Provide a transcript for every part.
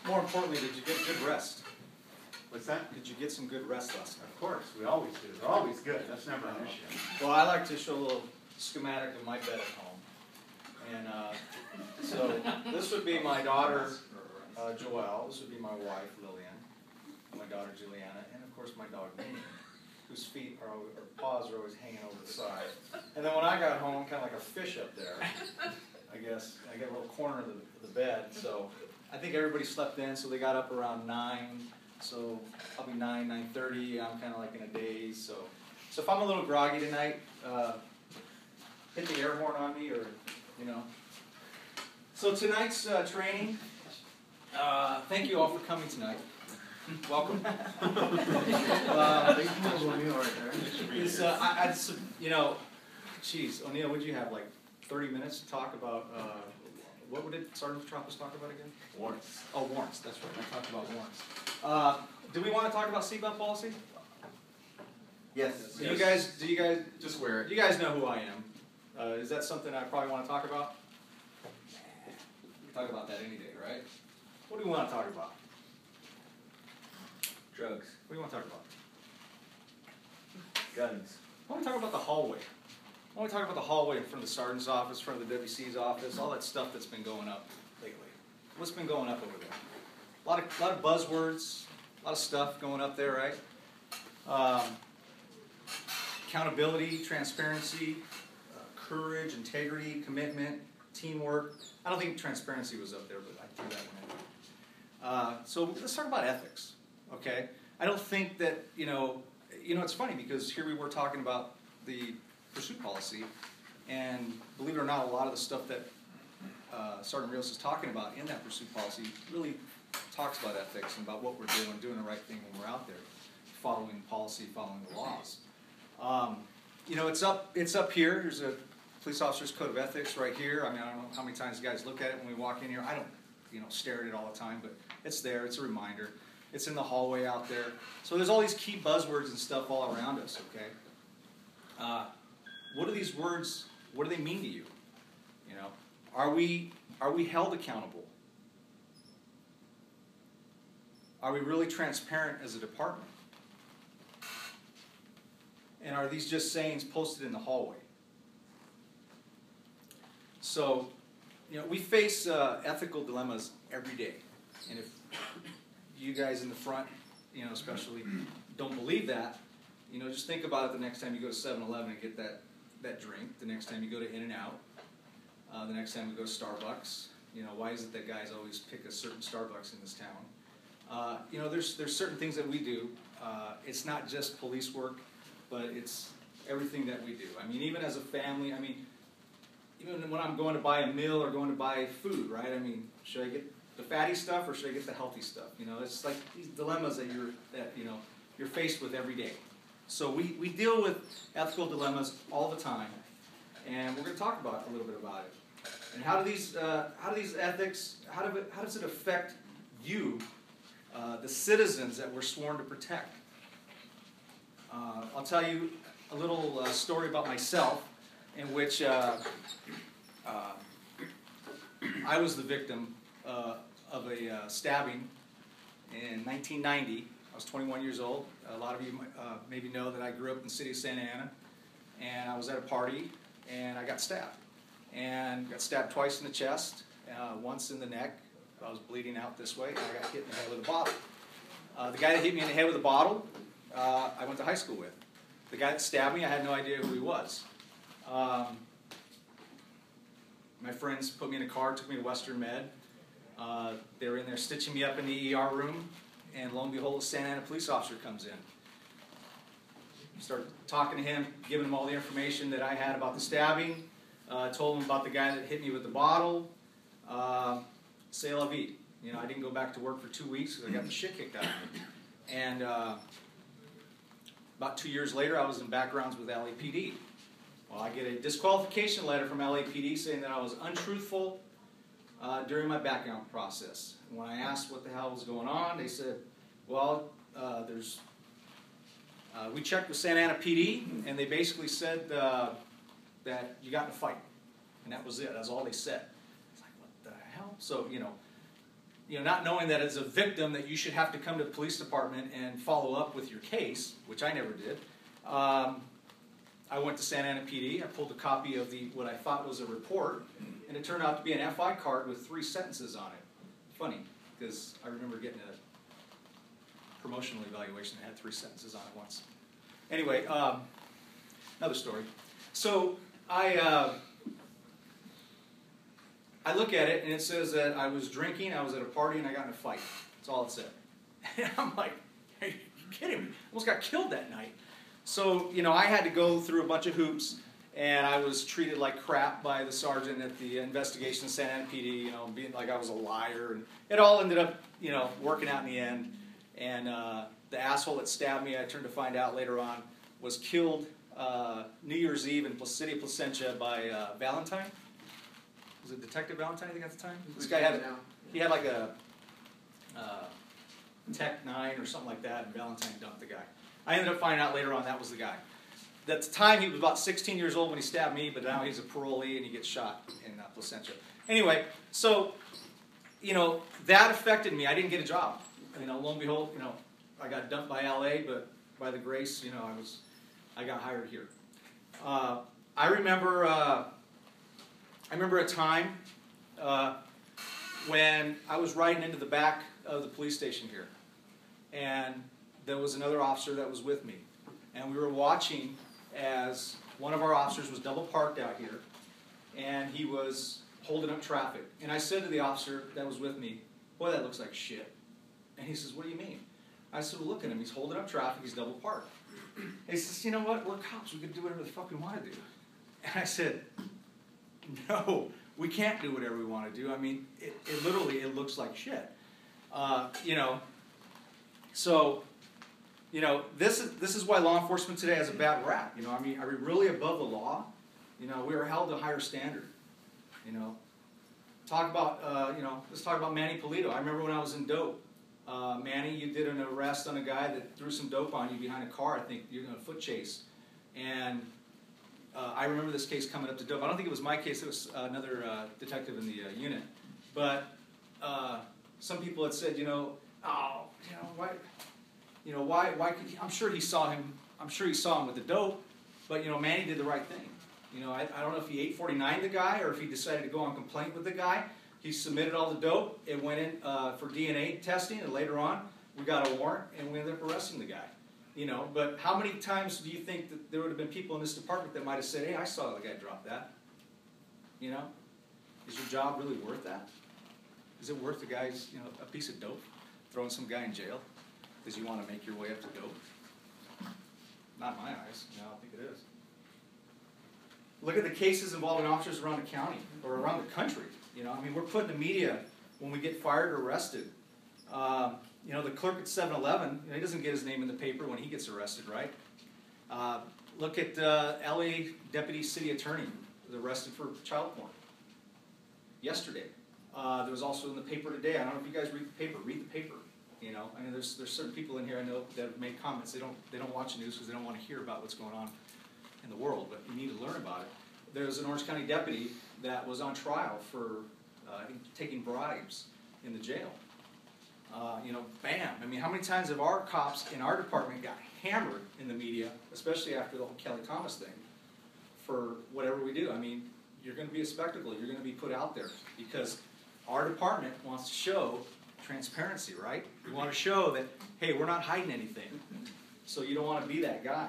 More importantly, did you get good rest? What's that? Did you get some good rest last night? Of course, we always do. They're always good. That's never an issue. Well, I like to show a little schematic of my bed at home. And so this would be my daughter, Joelle. This would be my wife, Lillian. My daughter, Juliana. And, of course, my dog, Minnie, whose feet are, or paws are always hanging over the side. And then when I got home, kind of like a fish up there, I guess. I got a little corner of the bed. So I think everybody slept in, so they got up around 9. So probably 9:30. I'm kind of like in a daze. So if I'm a little groggy tonight, hit the air horn on me, or you know. So tonight's training. Thank you all for coming tonight. Welcome. You know, geez, O'Neill, would you have like 30 minutes to talk about? What did Sergeant Petropoulos talk about again? Warrants. Oh, warrants. That's right. I talked about warrants. Do we want to talk about seatbelt policy? Yes. Do you guys just wear it? You guys know who I am. Is that something I probably want to talk about? We can talk about that any day, right? What do we want to talk about? Drugs. What do you want to talk about? Guns. I want to talk about the hallway. I want to talk about the hallway in front of the sergeant's office, in front of the WC's office, all that stuff that's been going up lately. What's been going up over there? A lot of buzzwords, a lot of stuff going up there, right? Accountability, transparency, courage, integrity, commitment, teamwork. I don't think transparency was up there, but I threw that one in. So let's talk about ethics, okay? I don't think that, you know, it's funny because here we were talking about the pursuit policy, and believe it or not, a lot of the stuff that Sergeant Rios is talking about in that pursuit policy really talks about ethics and about what we're doing the right thing when we're out there, following policy, following the laws. You know, it's up here. There's a police officer's code of ethics right here. I mean, I don't know how many times you guys look at it when we walk in here. I don't, stare at it all the time, but it's there. It's a reminder. It's in the hallway out there. So there's all these key buzzwords and stuff all around us, okay? What are these words, what do they mean to you? You know, are we held accountable? Are we really transparent as a department? And are these just sayings posted in the hallway? So, we face ethical dilemmas every day. And if you guys in the front, especially don't believe that, just think about it the next time you go to 7-Eleven and get that drink, the next time you go to In-N-Out, the next time you go to Starbucks. Why is it that guys always pick a certain Starbucks in this town? There's certain things that we do. It's not just police work, but it's everything that we do. I mean, even as a family, even when I'm going to buy a meal or going to buy food, right? I mean, should I get the fatty stuff or should I get the healthy stuff? It's like these dilemmas that you're faced with every day. So we deal with ethical dilemmas all the time, and we're going to talk about a little bit about it. And how do these ethics, how does it affect you, the citizens that we're sworn to protect? I'll tell you a little story about myself, in which I was the victim of a stabbing in 1990. I was 21 years old. A lot of you maybe know that I grew up in the city of Santa Ana, and I was at a party, and I got stabbed. And got stabbed twice in the chest, once in the neck. I was bleeding out this way, and I got hit in the head with a bottle. The guy that hit me in the head with a bottle, I went to high school with. The guy that stabbed me, I had no idea who he was. My friends put me in a car, took me to Western Med. They were in there stitching me up in the ER room, and lo and behold, a Santa Ana police officer comes in. Started talking to him, giving him all the information that I had about the stabbing, told him about the guy that hit me with the bottle. C'est la vie. I didn't go back to work for 2 weeks because I got the shit kicked out of me. And about 2 years later, I was in backgrounds with LAPD. Well, I get a disqualification letter from LAPD saying that I was untruthful during my background process. And when I asked what the hell was going on, they said, well, we checked with Santa Ana PD, and they basically said that you got in a fight. And that was it. That's all they said. It's like, what the hell? So, not knowing that as a victim that you should have to come to the police department and follow up with your case, which I never did. I went to Santa Ana PD. I pulled a copy of what I thought was a report, and it turned out to be an FI card with 3 sentences on it. Funny, because I remember getting a promotional evaluation that had 3 sentences on it once. Anyway, another story. So I look at it, and it says that I was drinking, I was at a party, and I got in a fight. That's all it said. And I'm like, are you kidding me? I almost got killed that night. So, I had to go through a bunch of hoops, and I was treated like crap by the sergeant at the investigation of Santa Ana PD, being like I was a liar. And it all ended up, working out in the end. And the asshole that stabbed me, I turned to find out later on, was killed New Year's Eve in City of Placentia by Valentine. Was it Detective Valentine, I think, at the time? This guy had like a Tech 9 or something like that, and Valentine dumped the guy. I ended up finding out later on that was the guy. At the time, he was about 16 years old when he stabbed me, but now he's a parolee and he gets shot in Placentia. Anyway, so, that affected me. I didn't get a job. Lo and behold, I got dumped by LA, but by the grace, I got hired here. I remember a time when I was riding into the back of the police station here, and there was another officer that was with me, and we were watching as one of our officers was double parked out here, and he was holding up traffic. And I said to the officer that was with me, "Boy, that looks like shit." And he says, "What do you mean?" I said, "Well, look at him. He's holding up traffic. He's double parked." He says, "You know what? We're cops. We can do whatever the fuck we want to do." And I said, "No, we can't do whatever we want to do. It literally, it looks like shit." So, this is why law enforcement today has a bad rap. Are we really above the law? We are held to a higher standard. Let's talk about Manny Polito. I remember when I was in dope. Manny, you did an arrest on a guy that threw some dope on you behind a car. I think you're in a foot chase. And I remember this case coming up to dope. I don't think it was my case. It was another detective in the unit. But some people had said, why could he, I'm sure he saw him with the dope, but Manny did the right thing. I don't know if he 849'd the guy or if he decided to go on complaint with the guy. He submitted all the dope. It went in for DNA testing, and later on we got a warrant and we ended up arresting the guy. But how many times do you think that there would have been people in this department that might have said, "Hey, I saw the guy drop that"? Is your job really worth that? Is it worth the guy's, a piece of dope, throwing some guy in jail because you want to make your way up to dope? Not in my eyes. I don't think it is. Look at the cases involving officers around the county or around the country. We're put in the media when we get fired or arrested. The clerk at 7-Eleven, he doesn't get his name in the paper when he gets arrested, right? Look at LA Deputy City Attorney was arrested for child porn yesterday. There was also in the paper today. I don't know if you guys read the paper. Read the paper. There's certain people in here I know that have made comments. They don't watch the news because they don't want to hear about what's going on in the world, but you need to learn about it. There's an Orange County deputy that was on trial for taking bribes in the jail. Bam. How many times have our cops in our department got hammered in the media, especially after the whole Kelly Thomas thing, for whatever we do? You're going to be a spectacle. You're going to be put out there because our department wants to show transparency, right? We want to show that, hey, we're not hiding anything. So you don't want to be that guy.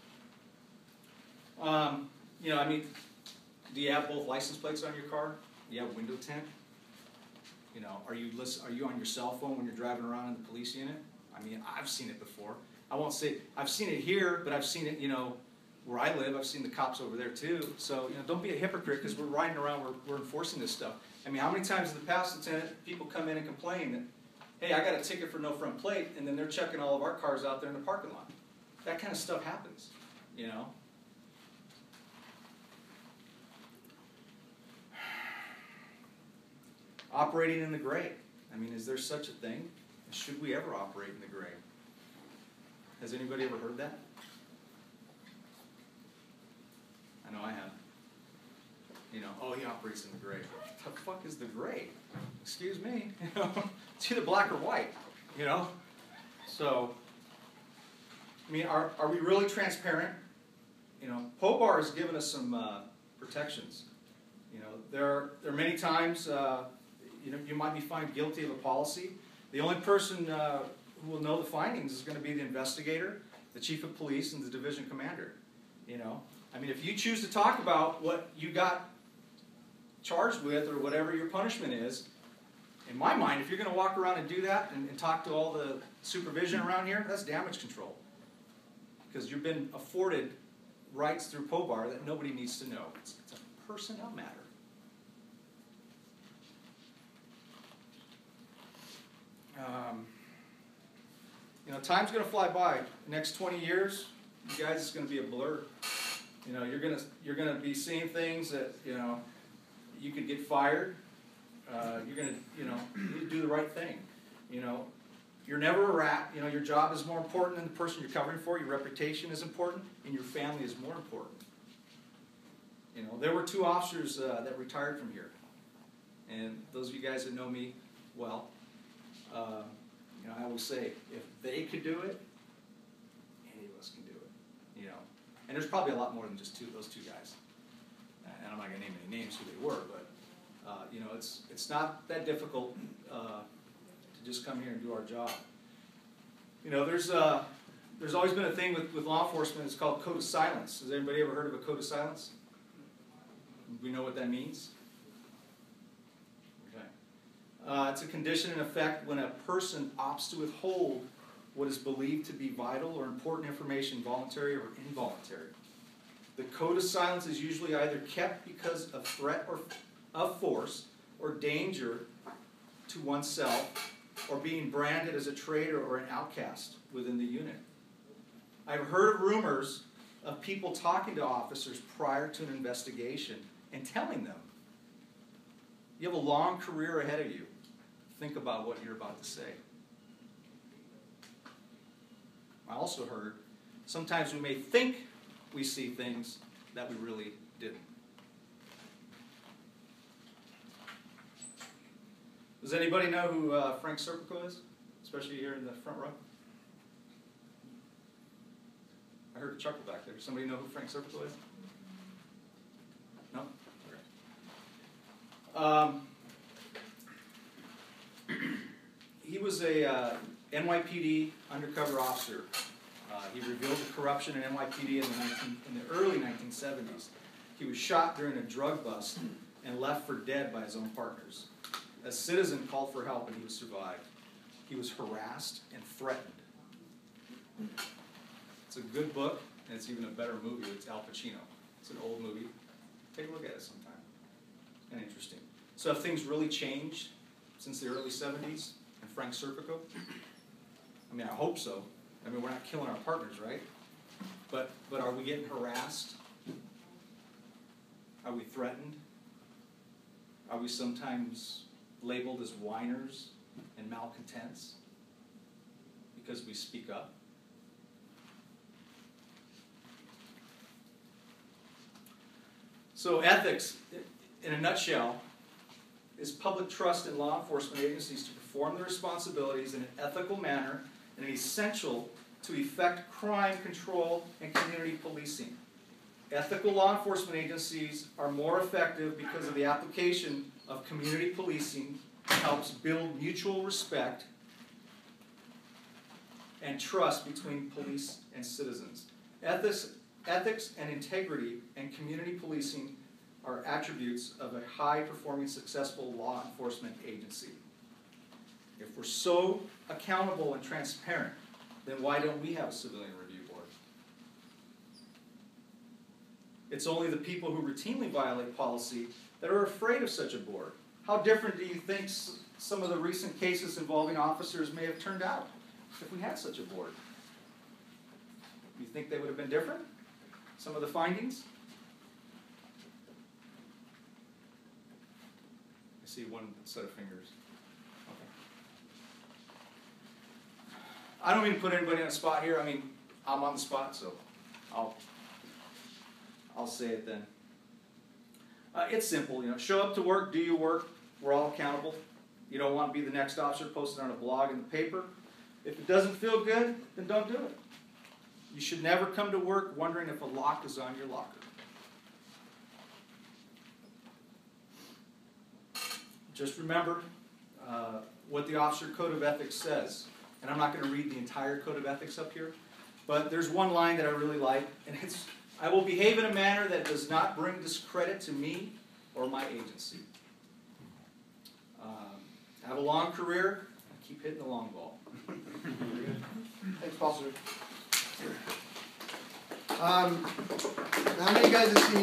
Do you have both license plates on your car? Do you have window tint? Are you on your cell phone when you're driving around in the police unit? I've seen it before. I won't say I've seen it here, but I've seen it, where I live. I've seen the cops over there too. So, don't be a hypocrite because we're riding around, we're enforcing this stuff. How many times in the past, Lieutenant, people come in and complain that, hey, I got a ticket for no front plate, and then they're checking all of our cars out there in the parking lot. That kind of stuff happens, Operating in the gray. Is there such a thing? Should we ever operate in the gray? Has anybody ever heard that? I know I have. Oh, he operates in the gray. What the fuck is the gray? excuse me, it's either black or white, So, I mean, are we really transparent? POBAR has given us some protections. There are many times, you might be found guilty of a policy. The only person who will know the findings is going to be the investigator, the chief of police, and the division commander. I mean, if you choose to talk about what you got charged with or whatever your punishment is, in my mind, if you're going to walk around and do that and talk to all the supervision around here, that's damage control. Because you've been afforded rights through POBAR that nobody needs to know. It's a personnel matter. Time's going to fly by. The next 20 years, you guys, it's going to be a blur. You're going to be seeing things that you could get fired. You're going to do the right thing. You're never a rat. Your job is more important than the person you're covering for. Your reputation is important, and your family is more important. There were 2 officers that retired from here, and those of you guys that know me well, I will say, if they could do it, any of us can do it. And there's probably a lot more than just those two guys. And I'm not going to name any names who they were, but it's not that difficult to just come here and do our job. There's always been a thing with law enforcement. It's called code of silence. Has anybody ever heard of a code of silence? We know what that means. Okay. It's a condition in effect when a person opts to withhold what is believed to be vital or important information, voluntary or involuntary. The code of silence is usually either kept because of threat or of force or danger to oneself, or being branded as a traitor or an outcast within the unit. I've heard rumors of people talking to officers prior to an investigation and telling them, you have a long career ahead of you. Think about what you're about to say. I also heard sometimes we may think we see things that we really didn't. Does anybody know who Frank Serpico is? Especially here in the front row? I heard a chuckle back there. Does somebody know who Frank Serpico is? No? Okay. He was a NYPD undercover officer. He revealed the corruption in NYPD in the early 1970s. He was shot during a drug bust and left for dead by his own partners. A citizen called for help and he survived. He was harassed and threatened. It's a good book, and it's even a better movie. It's Al Pacino. It's an old movie. Take a look at it sometime. It's kind of interesting. So have things really changed since the early 70s and Frank Serpico? I mean, I hope so. I mean, we're not killing our partners, right? But are we getting harassed? Are we threatened? Are we sometimes labeled as whiners and malcontents because we speak up? So ethics, in a nutshell, is public trust in law enforcement agencies to perform their responsibilities in an ethical manner and essential to effect crime control and community policing. Ethical law enforcement agencies are more effective because of the application of community policing helps build mutual respect and trust between police and citizens. Ethics and integrity and community policing are attributes of a high-performing, successful law enforcement agency. If we're so accountable and transparent, then why don't we have a civilian review board? It's only the people who routinely violate policy that are afraid of such a board. How different do you think some of the recent cases involving officers may have turned out if we had such a board? You think they would have been different? Some of the findings? I see one set of fingers. Okay. I don't mean to put anybody on the spot here. I mean, I'm on the spot, so I'll say it then. It's simple, show up to work, do your work. We're all accountable. You don't want to be the next officer posted on a blog in the paper. If it doesn't feel good, then don't do it. You should never come to work wondering if a lock is on your locker. Just remember what the Officer Code of Ethics says. And I'm not going to read the entire Code of Ethics up here, but there's one line that I really like, and it's, "I will behave in a manner that does not bring discredit to me or my agency." Have a long career, and keep hitting the long ball. Thanks, Paul. How many guys have seen